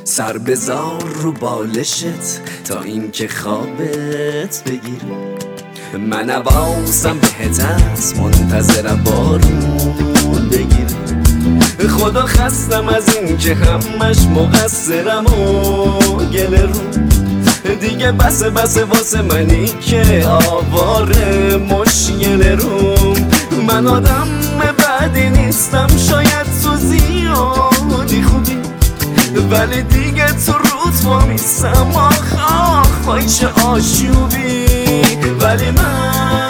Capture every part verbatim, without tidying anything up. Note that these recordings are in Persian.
سر بذار رو بالشت تا اینکه خوابت بگیره. من حواسم بهت هست، منتظرم بارون بگیره. خدا خستم از این که همش مقصرم و گله رو. دیگه بسه بسه واسه منی که آواره مشکل روم. من آدم بدی نیستم، شاید تو زیادی خوبی، ولی دیگه تو روت با میستم. آخ آخ وای چه آشوبی. ولی من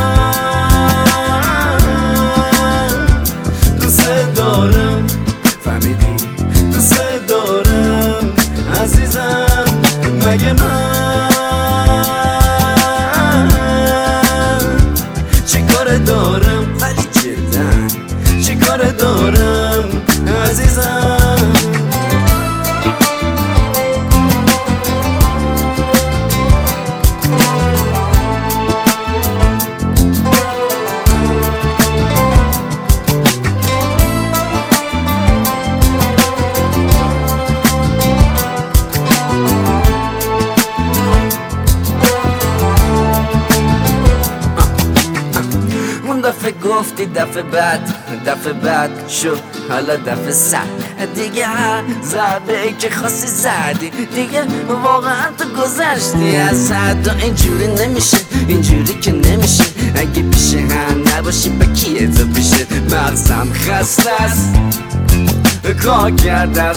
دوست دارم، فهمیدی؟ دوست دارم عزیزم. مگه من چی کار دارم؟ ولی جدا چی کار دارم عزیزم؟ دفعه گفتی دفعه بعد، دفعه بعد شد حالا دفعه صد. دیگه هر ضربه که خواستی زدی، دیگه واقعا تو گذشتی از حد. و اینجوری نمیشه، اینجوری که نمیشه. اگه پیش هم نباشی با کیه تو پیشه؟ مغزم خسته است، کار کرد از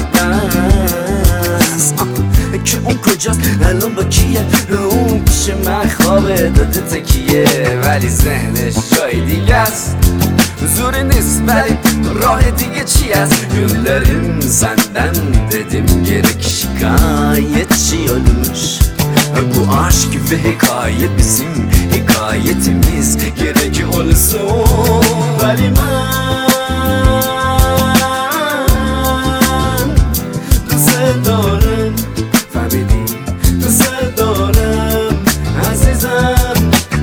بس که اون کجاست الان با کیه؟ اون پیش من خوابه داده تکیه، ولی ذهنش جای دیگه است. زوری نیست ولی راه دیگه چی است؟ گل داریم زندن dedim gerek şikayetçi olmuş. Bu aşk ve hikaye bizim hikayetimiz, gerek olsun. Vali man دوست دارم، فهمیدی؟ دوست دارم عزیزم.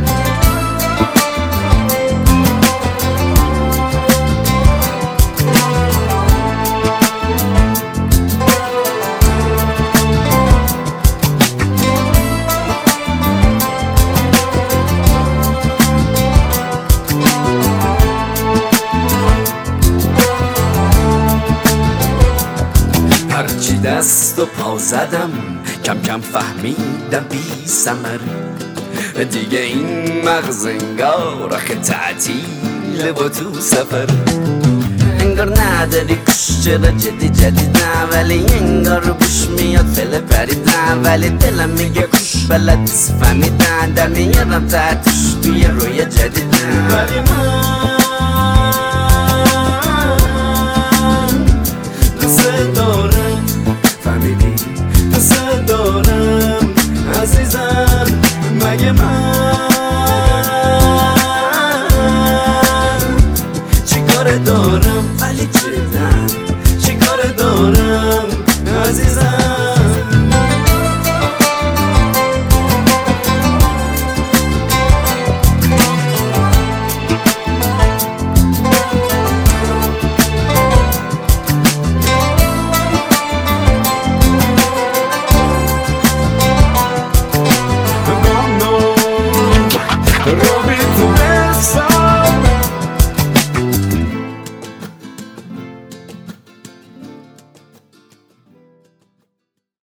هرچی دست و پا زدم کم کم فهمیدم بی ثمره. دیگه این مغز انگار آخه تعطیله با تو سفر. انگار نداری کش، چرا جدی جدیدم، ولی انگار رو بوش میاد فله پریدم. ولی دلم میگه کش بلد نیست فهمیدن، در میارم تحتش توی روی جدیدم. ولی من دوست دارم، فهمیدی؟ دوست دارم عزیزم. مگه من چی کار دارم؟ ولی جدا چی کار دارم عزیزم؟